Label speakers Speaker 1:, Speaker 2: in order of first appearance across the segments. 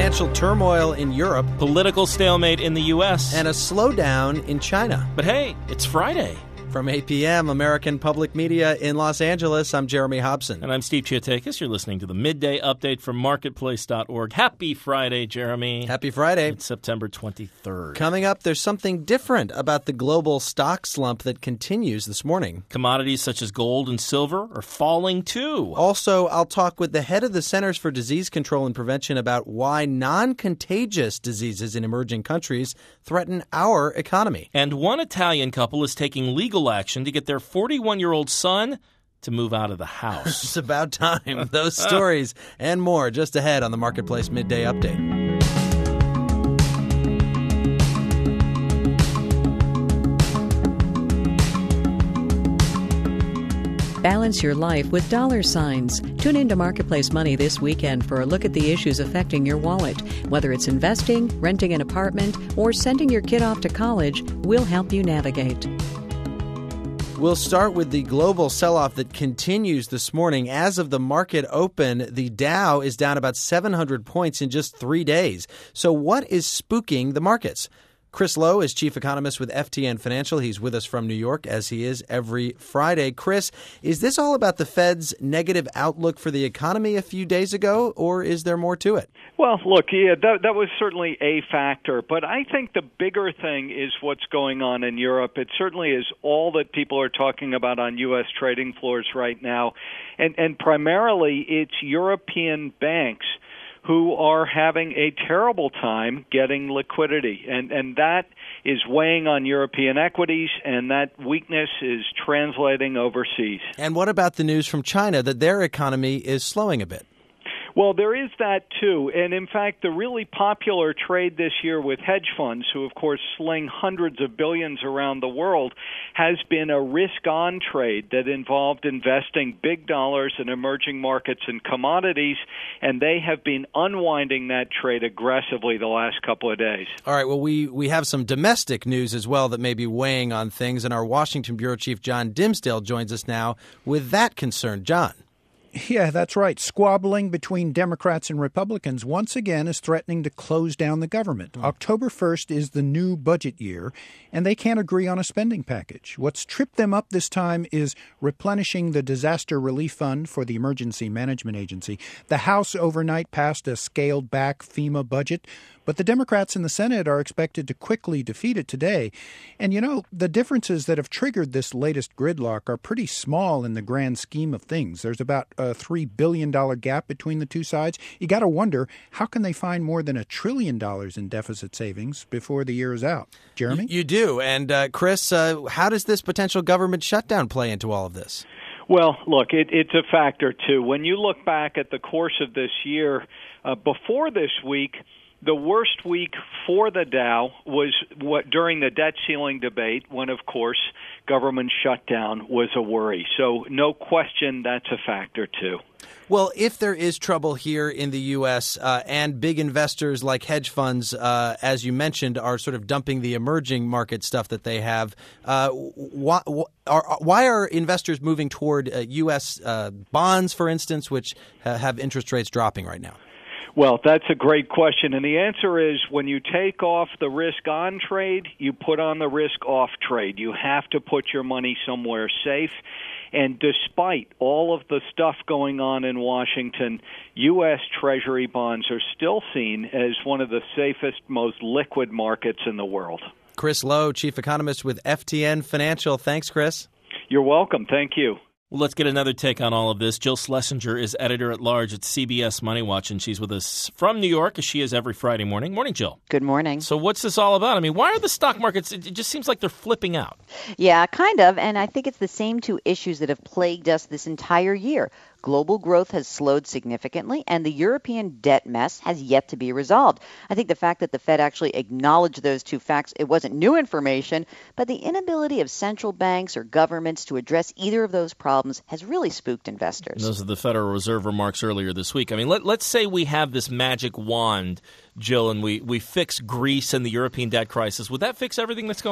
Speaker 1: financial turmoil in Europe,
Speaker 2: political stalemate in the U.S.,
Speaker 1: and a slowdown in China.
Speaker 2: But hey, it's Friday.
Speaker 1: From 8 p.m., American Public Media in Los Angeles, I'm Jeremy Hobson.
Speaker 2: And I'm Steve Chiotakis. You're listening to the Midday Update from Marketplace.org. Happy Friday, Jeremy.
Speaker 1: Happy Friday.
Speaker 2: It's September 23rd.
Speaker 1: Coming up, there's something different about the global stock slump that continues this morning.
Speaker 2: Commodities such as gold and silver are falling, too.
Speaker 1: Also, I'll talk with the head of the Centers for Disease Control and Prevention about why non-contagious diseases in emerging countries threaten our economy.
Speaker 2: And one Italian couple is taking legal action to get their 41-year-old son to move out of the house.
Speaker 1: It's about time. Those stories and more just ahead on the Marketplace Midday Update.
Speaker 3: Balance your life with dollar signs. Tune into Marketplace Money this weekend for a look at the issues affecting your wallet. Whether it's investing, renting an apartment, or sending your kid off to college, we'll help you navigate.
Speaker 1: We'll start with the global sell-off that continues this morning. As of the market open, the Dow is down about 700 points in just 3 days. So what is spooking the markets? Chris Lowe is chief economist with FTN Financial. He's with us from New York, as he is every Friday. Chris, is this all about the Fed's negative outlook for the economy a few days ago, or is there more to it?
Speaker 4: Well, look, yeah, that was certainly a factor. But I think the bigger thing is what's going on in Europe. It certainly is all that people are talking about on U.S. trading floors right now. And primarily it's European banks who are having a terrible time getting liquidity. And that is weighing on European equities, and that weakness is translating overseas.
Speaker 1: And what about the news from China that their economy is slowing a bit?
Speaker 4: Well, there is that, too. And, in fact, the really popular trade this year with hedge funds, who, of course, sling hundreds of billions around the world, has been a risk-on trade that involved investing big dollars in emerging markets and commodities, and they have been unwinding that trade aggressively the last couple of days.
Speaker 1: All right, well, we have some domestic news as well that may be weighing on things, and our Washington Bureau Chief John Dimsdale joins us now with that concern. John.
Speaker 5: Yeah, that's right. Squabbling between Democrats and Republicans once again is threatening to close down the government. October 1st is the new budget year, and they can't agree on a spending package. What's tripped them up this time is replenishing the disaster relief fund for the Emergency Management Agency. The House overnight passed a scaled-back FEMA budget, but the Democrats in the Senate are expected to quickly defeat it today. And, you know, the differences that have triggered this latest gridlock are pretty small in the grand scheme of things. There's about a $3 billion gap between the two sides. You got to wonder, how can they find more than $1 trillion in deficit savings before the year is out? Jeremy?
Speaker 1: You do. And, Chris, how does this potential government shutdown play into all of this?
Speaker 4: Well, look, it's a factor, too. When you look back at the course of this year, before this week, the worst week for the Dow was during the debt ceiling debate, when, of course, government shutdown was a worry. So no question that's a factor, too.
Speaker 1: Well, if there is trouble here in the U.S. And big investors like hedge funds, as you mentioned, are sort of dumping the emerging market stuff that they have, why are investors moving toward U.S. bonds, for instance, which have interest rates dropping right now?
Speaker 4: Well, that's a great question. And the answer is, when you take off the risk-on trade, you put on the risk-off trade. You have to put your money somewhere safe. And despite all of the stuff going on in Washington, U.S. Treasury bonds are still seen as one of the safest, most liquid markets in the world.
Speaker 1: Chris Lowe, chief economist with FTN Financial. Thanks, Chris.
Speaker 4: You're welcome. Thank you.
Speaker 2: Well, let's get another take on all of this. Jill Schlesinger is editor-at-large at CBS Money Watch, and she's with us from New York, as she is every Friday morning. Morning, Jill.
Speaker 6: Good morning.
Speaker 2: So what's this all about? I mean, why are the stock markets, it just seems like they're flipping out.
Speaker 6: Yeah, kind of, and I think it's the same two issues that have plagued us this entire year. Global growth has slowed significantly, and the European debt mess has yet to be resolved. I think the fact that the Fed actually acknowledged those two facts, it wasn't new information, but the inability of central banks or governments to address either of those problems has really spooked investors.
Speaker 2: Those are the Federal Reserve remarks earlier this week. I mean, let's say we have this magic wand, Jill, and we fix Greece and the European debt crisis. Would that fix everything that's going on?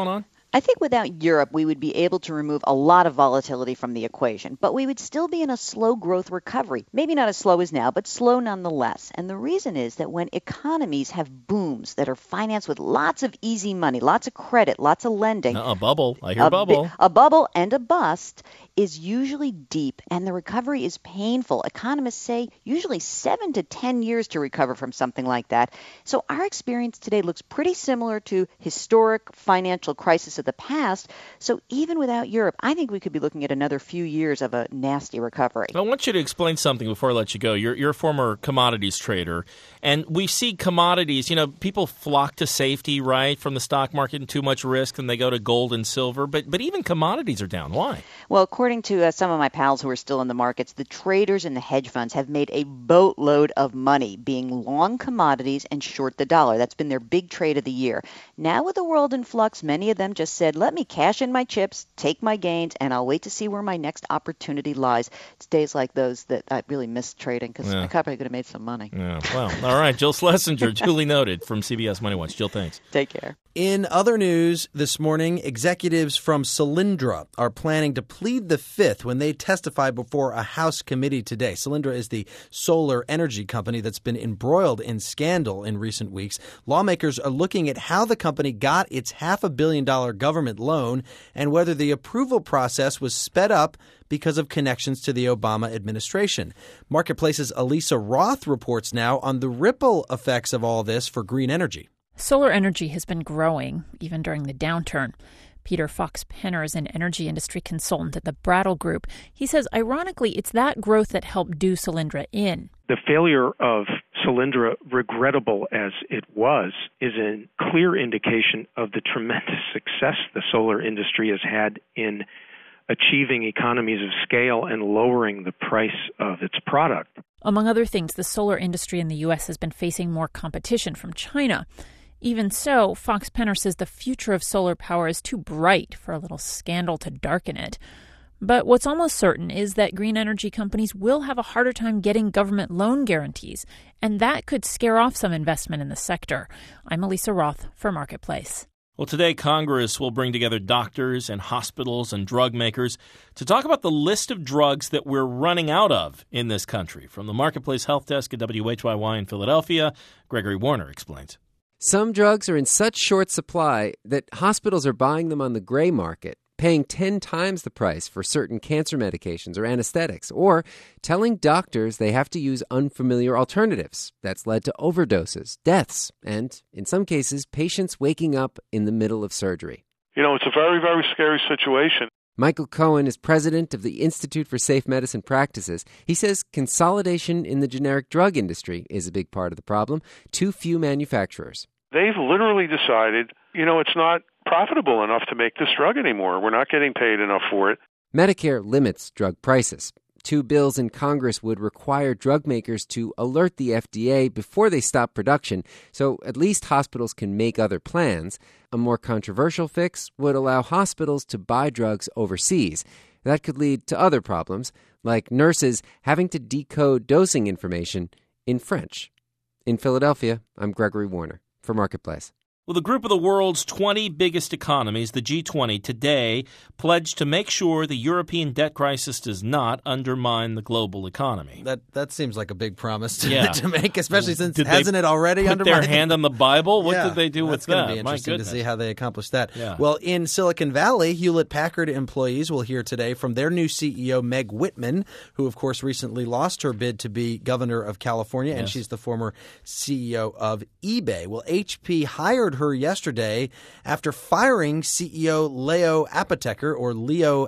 Speaker 6: I think without Europe, we would be able to remove a lot of volatility from the equation, but we would still be in a slow growth recovery. Maybe not as slow as now, but slow nonetheless. And the reason is that when economies have booms that are financed with lots of easy money, lots of credit, lots of lending.
Speaker 2: A bubble. I hear bubble.
Speaker 6: A bubble and a bust is usually deep, and the recovery is painful. Economists say usually 7 to 10 years to recover from something like that. So our experience today looks pretty similar to historic financial crisis of the past. So even without Europe, I think we could be looking at another few years of a nasty recovery.
Speaker 2: I want you to explain something before I let you go. You're a former commodities trader, and we see commodities, people flock to safety, right, from the stock market and too much risk, and they go to gold and silver. But even commodities are down. Why?
Speaker 6: Well, according to some of my pals who are still in the markets, the traders and the hedge funds have made a boatload of money being long commodities and short the dollar. That's been their big trade of the year. Now with the world in flux, many of them just said, let me cash in my chips, take my gains, and I'll wait to see where my next opportunity lies. It's days like those that I really miss trading because I probably could have made some money.
Speaker 2: Yeah. Well, all right. Jill Schlesinger, duly noted from CBS Money Watch. Jill, thanks.
Speaker 6: Take care.
Speaker 1: In other news this morning, executives from Solyndra are planning to plead the fifth when they testify before a House committee today. Solyndra is the solar energy company that's been embroiled in scandal in recent weeks. Lawmakers are looking at how the company got its $500 million government loan and whether the approval process was sped up because of connections to the Obama administration. Marketplace's Elisa Roth reports now on the ripple effects of all this for green energy.
Speaker 7: Solar energy has been growing, even during the downturn. Peter Fox-Penner is an energy industry consultant at the Brattle Group. He says, ironically, it's that growth that helped do Solyndra in.
Speaker 8: The failure of Solyndra, regrettable as it was, is a clear indication of the tremendous success the solar industry has had in achieving economies of scale and lowering the price of its product.
Speaker 7: Among other things, the solar industry in the U.S. has been facing more competition from China. Even so, Fox-Penner says the future of solar power is too bright for a little scandal to darken it. But what's almost certain is that green energy companies will have a harder time getting government loan guarantees, and that could scare off some investment in the sector. I'm Elisa Roth for Marketplace.
Speaker 2: Well, today Congress will bring together doctors and hospitals and drug makers to talk about the list of drugs that we're running out of in this country. From the Marketplace Health Desk at WHYY in Philadelphia, Gregory Warner explains.
Speaker 9: Some drugs are in such short supply that hospitals are buying them on the gray market, paying 10 times the price for certain cancer medications or anesthetics, or telling doctors they have to use unfamiliar alternatives. That's led to overdoses, deaths, and, in some cases, patients waking up in the middle of surgery.
Speaker 10: It's a very, very scary situation.
Speaker 9: Michael Cohen is president of the Institute for Safe Medicine Practices. He says consolidation in the generic drug industry is a big part of the problem. Too few manufacturers.
Speaker 10: They've literally decided, it's not profitable enough to make this drug anymore. We're not getting paid enough for it.
Speaker 9: Medicare limits drug prices. 2 bills in Congress would require drug makers to alert the FDA before they stop production, so at least hospitals can make other plans. A more controversial fix would allow hospitals to buy drugs overseas. That could lead to other problems, like nurses having to decode dosing information in French. In Philadelphia, I'm Gregory Warner for Marketplace.
Speaker 2: Well, the group of the world's 20 biggest economies, the G20, today pledged to make sure the European debt crisis does not undermine the global economy.
Speaker 1: That seems like a big promise to make, especially since hasn't it already
Speaker 2: put
Speaker 1: undermined
Speaker 2: their hand on the Bible? What did they do with that?
Speaker 1: It's going to be interesting to see how they accomplish that.
Speaker 2: Yeah.
Speaker 1: Well, in Silicon Valley, Hewlett-Packard employees will hear today from their new CEO, Meg Whitman, who, of course, recently lost her bid to be governor of California, and she's the former CEO of eBay. Well, HP hired her yesterday after firing CEO Leo Apotheker or Leo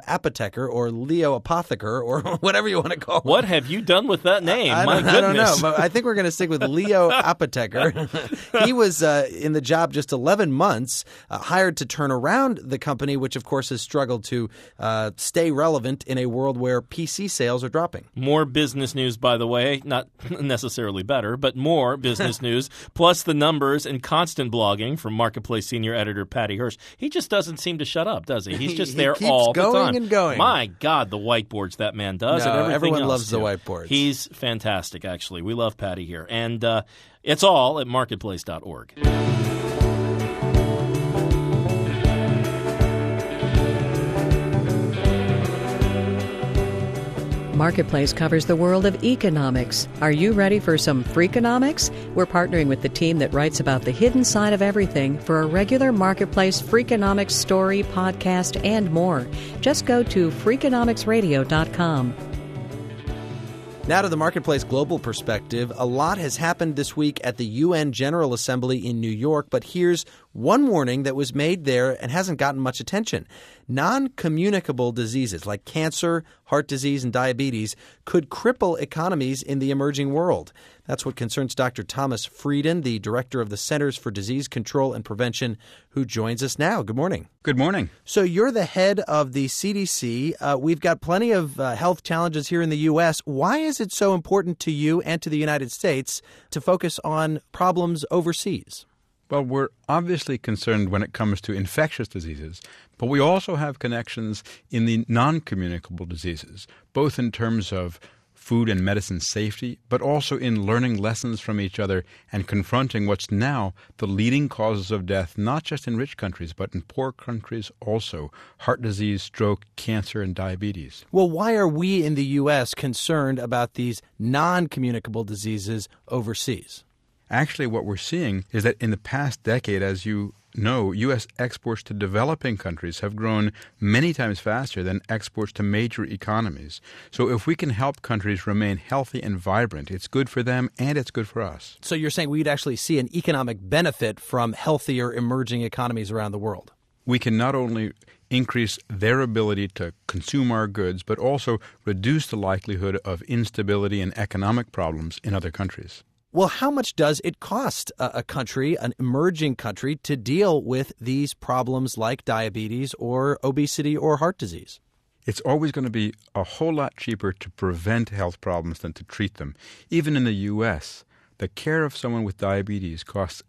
Speaker 1: Apotheker or whatever you want to call him.
Speaker 2: What have you done with that name?
Speaker 1: I don't know, but I think we're going to stick with Leo Apotheker. He was in the job just 11 months, hired to turn around the company, which of course has struggled to stay relevant in a world where PC sales are dropping.
Speaker 2: More business news, by the way, not necessarily better, but more business news, plus the numbers and constant blogging from Marketplace senior editor Patty Hirsch. He just doesn't seem to shut up, does he? He's just there all the time.
Speaker 1: Keeps going and going.
Speaker 2: My God, the whiteboards that man does.
Speaker 1: No,
Speaker 2: and everything
Speaker 1: everyone
Speaker 2: else
Speaker 1: loves
Speaker 2: too.
Speaker 1: the whiteboards.
Speaker 2: He's fantastic, actually. We love Patty here. And it's all at marketplace.org.
Speaker 3: Marketplace covers the world of economics. Are you ready for some Freakonomics? We're partnering with the team that writes about the hidden side of everything for a regular Marketplace Freakonomics story, podcast, and more. Just go to Freakonomicsradio.com.
Speaker 1: Now to the Marketplace Global Perspective. A lot has happened this week at the UN General Assembly in New York, but here's one warning that was made there and hasn't gotten much attention. Non-communicable diseases like cancer, heart disease, and diabetes could cripple economies in the emerging world. That's what concerns Dr. Thomas Frieden, the director of the Centers for Disease Control and Prevention, who joins us now. Good morning.
Speaker 11: Good morning.
Speaker 1: So you're the head of the CDC. We've got plenty of health challenges here in the U.S. Why is it so important to you and to the United States to focus on problems overseas?
Speaker 11: Well, we're obviously concerned when it comes to infectious diseases, but we also have connections in the non-communicable diseases, both in terms of food and medicine safety, but also in learning lessons from each other and confronting what's now the leading causes of death, not just in rich countries, but in poor countries also: heart disease, stroke, cancer, and diabetes.
Speaker 1: Well, why are we in the U.S. concerned about these non-communicable diseases overseas?
Speaker 11: Actually, what we're seeing is that in the past decade, as you know, U.S. exports to developing countries have grown many times faster than exports to major economies. So if we can help countries remain healthy and vibrant, it's good for them and it's good for us.
Speaker 1: So you're saying we'd actually see an economic benefit from healthier emerging economies around the world?
Speaker 11: We can not only increase their ability to consume our goods, but also reduce the likelihood of instability and economic problems in other countries.
Speaker 1: Well, how much does it cost a country, an emerging country, to deal with these problems like diabetes or obesity or heart disease?
Speaker 11: It's always going to be a whole lot cheaper to prevent health problems than to treat them. Even in the U.S., the care of someone with diabetes costs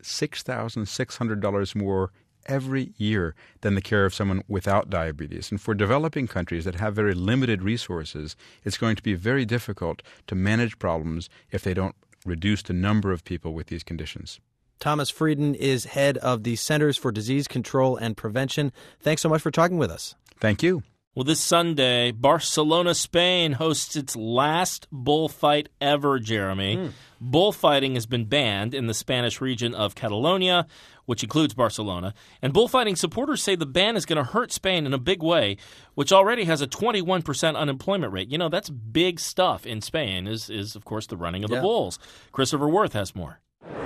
Speaker 11: $6,600 more every year than the care of someone without diabetes. And for developing countries that have very limited resources, it's going to be very difficult to manage problems if they don't reduce the number of people with these conditions.
Speaker 1: Thomas Frieden is head of the Centers for Disease Control and Prevention. Thanks so much for talking with us.
Speaker 11: Thank you.
Speaker 2: Well, this Sunday, Barcelona, Spain hosts its last bullfight ever, Jeremy. Bullfighting has been banned in the Spanish region of Catalonia, which includes Barcelona. And bullfighting supporters say the ban is going to hurt Spain in a big way, which already has a 21% unemployment rate. You know, that's big stuff in Spain, is of course, the running of the bulls. Christopher Worth has more.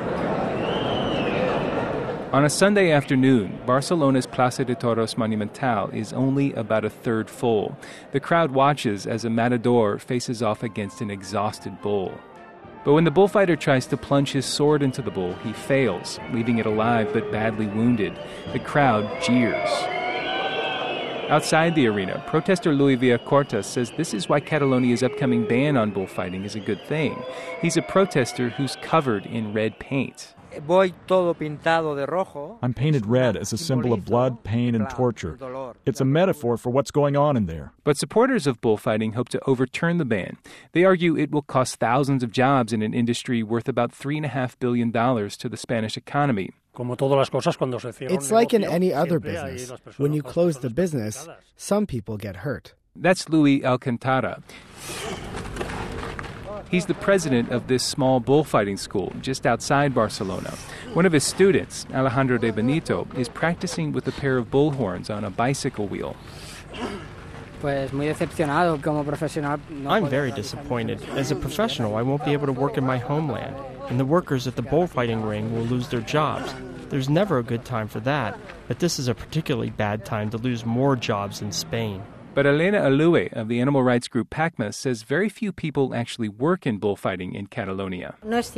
Speaker 12: On a Sunday afternoon, Barcelona's Plaza de Toros Monumental is only about a third full. The crowd watches as a matador faces off against an exhausted bull. But when the bullfighter tries to plunge his sword into the bull, he fails, leaving it alive but badly wounded. The crowd jeers. Outside the arena, protester Luis Villacorta says this is why Catalonia's upcoming ban on bullfighting is a good thing. He's a protester who's covered in red paint.
Speaker 13: I'm painted red as a symbol of blood, pain, and torture. It's a metaphor for what's going on in there.
Speaker 12: But supporters of bullfighting hope to overturn the ban. They argue it will cost thousands of jobs in an industry worth about $3.5 billion to the Spanish economy.
Speaker 14: It's like in any other business. When you close the business, some people get hurt.
Speaker 12: That's Luis Alcantara. He's the president of this small bullfighting school just outside Barcelona. One of his students, Alejandro de Benito, is practicing with a pair of bullhorns on a bicycle wheel.
Speaker 15: I'm very disappointed. As a professional, I won't be able to work in my homeland, and the workers at the bullfighting ring will lose their jobs. There's never a good time for that, but this is a particularly bad time to lose more jobs in Spain.
Speaker 12: But Elena Alue of the animal rights group PACMA says very few people actually work in bullfighting in Catalonia.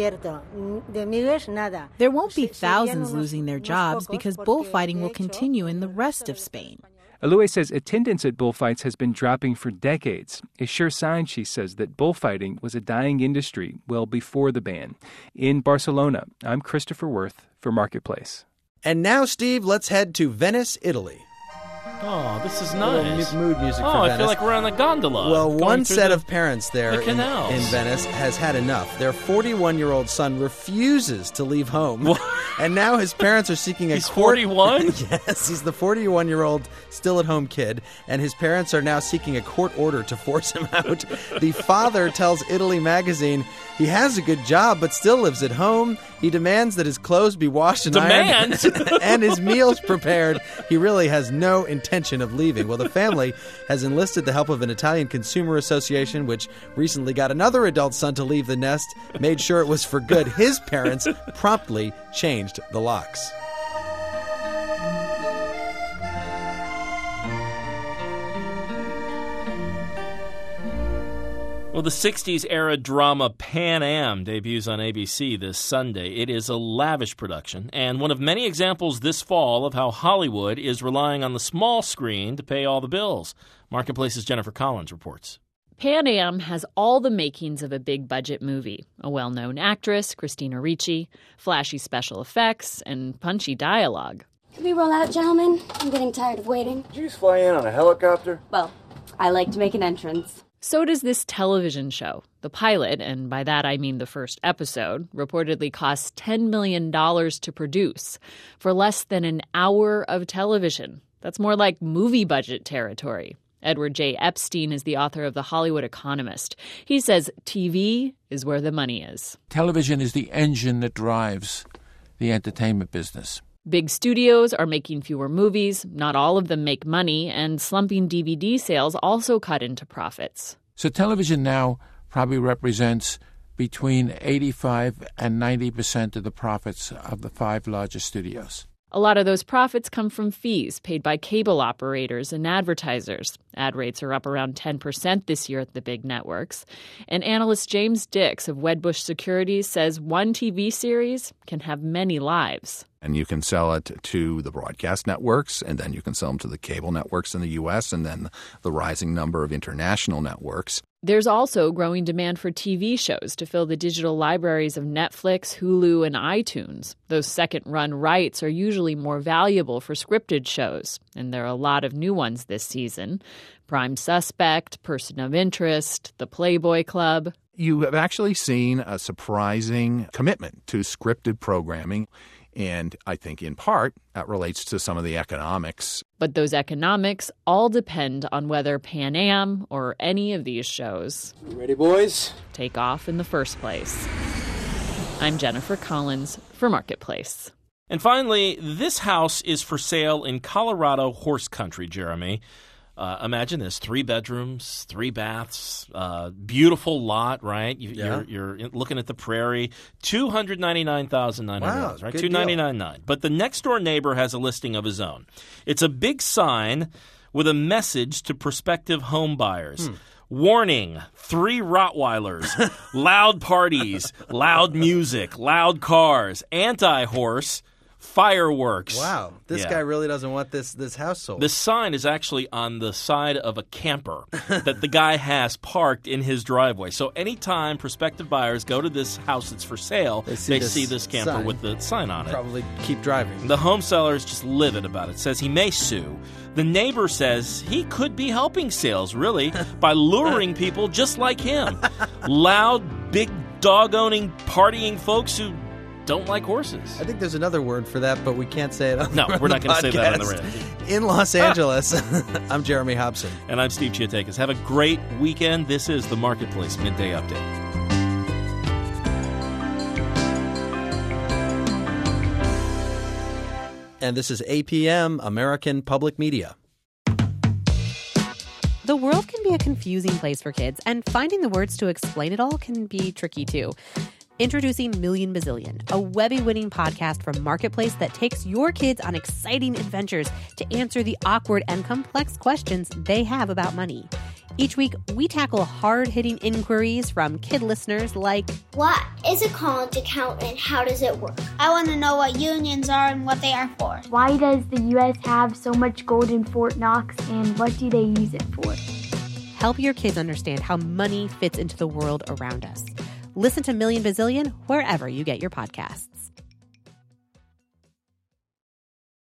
Speaker 16: There won't be thousands losing their jobs because bullfighting will continue in the rest of Spain.
Speaker 12: Alue says attendance at bullfights has been dropping for decades, a sure sign, she says, that bullfighting was a dying industry well before the ban. In Barcelona, I'm Christopher Worth for Marketplace.
Speaker 1: And now, Steve, let's head to Venice, Italy.
Speaker 2: Oh, this is nice.
Speaker 1: Mood music for
Speaker 2: Venice.
Speaker 1: Venice.
Speaker 2: I feel like we're on the gondola.
Speaker 1: Well, one set of parents there in
Speaker 2: Venice
Speaker 1: has had enough. Their 41-year-old son refuses to leave home. And now his parents are seeking a
Speaker 2: He's 41?
Speaker 1: Yes, he's the 41-year-old still-at-home kid, and his parents are now seeking a court order to force him out. The father tells Italy Magazine he has a good job but still lives at home. He demands that his clothes be washed and ironed and his meals prepared. He really has no intention of leaving. Well, the family has enlisted the help of an Italian consumer association, which recently got another adult son to leave the nest, made sure it was for good. His parents promptly changed the locks.
Speaker 2: Well, the 60s-era drama Pan Am debuts on ABC this Sunday. It is a lavish production and one of many examples this fall of how Hollywood is relying on the small screen to pay all the bills. Marketplace's Jennifer Collins reports.
Speaker 17: Pan Am has all the makings of a big-budget movie. A well-known actress, Christina Ricci, flashy special effects, and punchy dialogue.
Speaker 18: Can we roll out, gentlemen? I'm getting tired of waiting.
Speaker 19: Did you just fly in on a helicopter?
Speaker 18: Well, I like to make an entrance.
Speaker 17: So does this television show. The pilot, and by that I mean the first episode, reportedly cost $10 million to produce for less than an hour of television. That's more like movie budget territory. Edward J. Epstein is the author of The Hollywood Economist. He says TV is where the money is.
Speaker 20: Television is the engine that drives the entertainment business.
Speaker 17: Big studios are making fewer movies, not all of them make money, and slumping DVD sales also cut into profits.
Speaker 20: So television now probably represents between 85 and 90% of the profits of the 5 largest studios.
Speaker 17: A lot of those profits come from fees paid by cable operators and advertisers. Ad rates are up around 10% this year at the big networks. And analyst James Dix of Wedbush Securities says one TV series can have many lives.
Speaker 21: And you can sell it to the broadcast networks, and then you can sell them to the cable networks in the U.S., and then the rising number of international networks.
Speaker 17: There's also growing demand for TV shows to fill the digital libraries of Netflix, Hulu, and iTunes. Those second-run rights are usually more valuable for scripted shows, and there are a lot of new ones this season. Prime Suspect, Person of Interest, The Playboy Club.
Speaker 21: You have actually seen a surprising commitment to scripted programming. And I think in part that relates to some of the economics.
Speaker 17: But those economics all depend on whether Pan Am or any of these shows
Speaker 19: ready, boys?
Speaker 17: Take off in the first place. I'm Jennifer Collins for Marketplace.
Speaker 2: And finally, this house is for sale in Colorado horse country, Jeremy. Imagine this, 3 bedrooms, 3 baths, beautiful lot, right? You're looking at the prairie, $299,900,
Speaker 1: wow,
Speaker 2: right? $299,900. But the next door neighbor has a listing of his own. It's a big sign with a message to prospective home buyers. Warning, 3 Rottweilers, loud parties, loud music, loud cars, anti-horse, fireworks.
Speaker 1: Wow, this guy really doesn't want this house sold.
Speaker 2: The sign is actually on the side of a camper that the guy has parked in his driveway. So anytime prospective buyers go to this house that's for sale, they see this camper sign with the sign on it.
Speaker 1: Probably keep driving.
Speaker 2: The home seller is just livid about it, says he may sue. The neighbor says he could be helping sales, really, by luring people just like him. Loud, big dog-owning, partying folks who don't like horses.
Speaker 1: I think there's another word for that, but we can't say it on
Speaker 2: No, we're not going to say that on the radio.
Speaker 1: In Los Angeles, I'm Jeremy Hobson.
Speaker 2: And I'm Steve Chiatakis. Have a great weekend. This is the Marketplace Midday Update.
Speaker 1: And this is APM, American Public Media.
Speaker 22: The world can be a confusing place for kids, and finding the words to explain it all can be tricky too. Introducing Million Bazillion, a Webby-winning podcast from Marketplace that takes your kids on exciting adventures to answer the awkward and complex questions they have about money. Each week, we tackle hard-hitting inquiries from kid listeners like,
Speaker 23: what is a college account and how does it work? I want to know what unions are and what they are for.
Speaker 24: Why does the U.S. have so much gold in Fort Knox, and what do they use it for?
Speaker 22: Help your kids understand how money fits into the world around us. Listen to Million Bazillion wherever you get your podcasts.